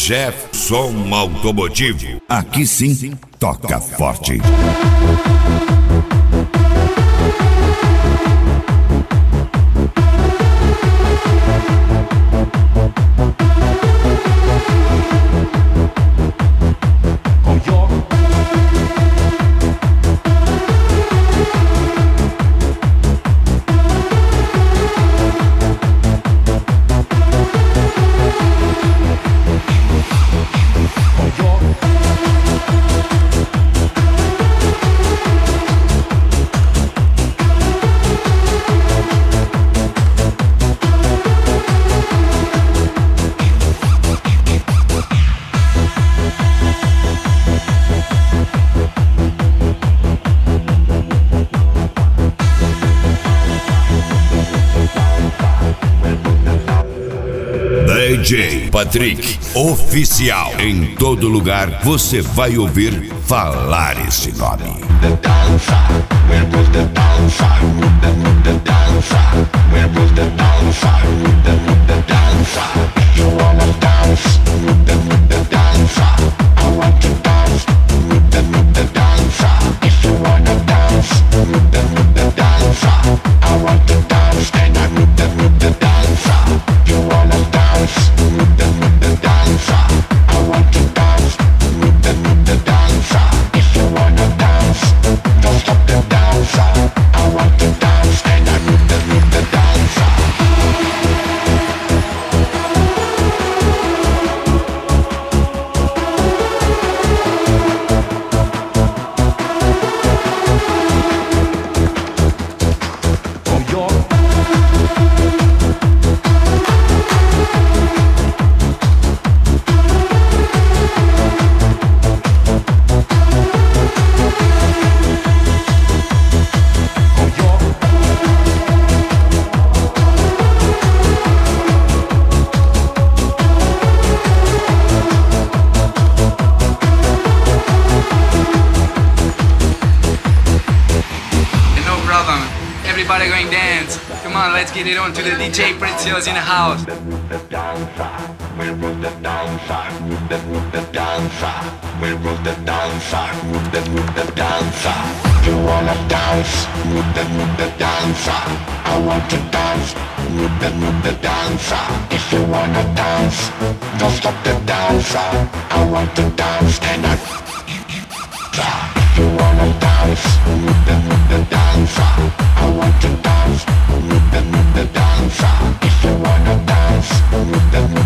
Chef Som Automotivo. Aqui sim, toca forte. DJ Patrick Oficial. Em todo lugar você vai ouvir falar esse nome. Everybody going dance. Come on, let's get it on to the DJ Pretzios in the house. You wanna dance with the dancer? I want to dance with the dancer. If you wanna dance, don't stop the dancer. I want to dance and you wanna dance with the dancer? I want to dance with the dancer. If you wanna dance with the